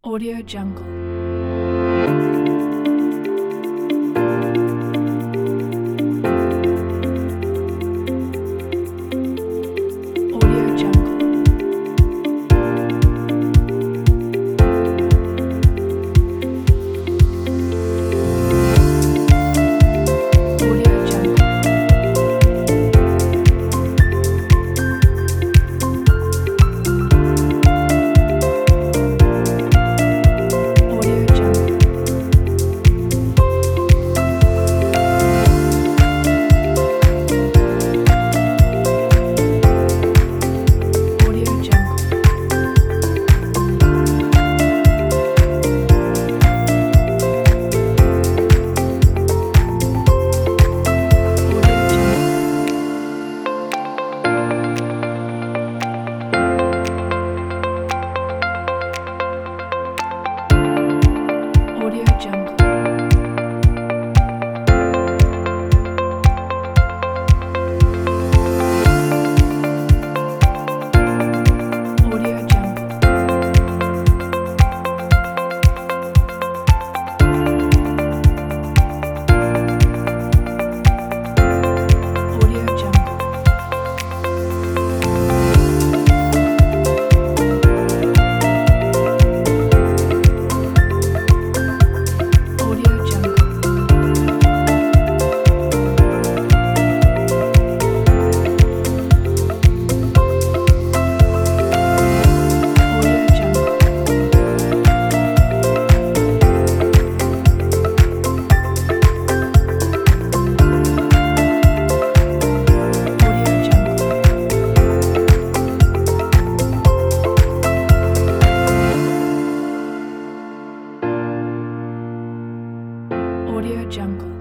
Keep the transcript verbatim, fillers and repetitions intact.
Audio Jungle. Audio Jungle. Audio Jungle. Audio Jungle. Audio Jungle. Audio Jungle. Audio Jungle. Audio Jungle. Audio Jungle. Audio Jungle. Audio Jungle. Audio Jungle. Audio Jungle.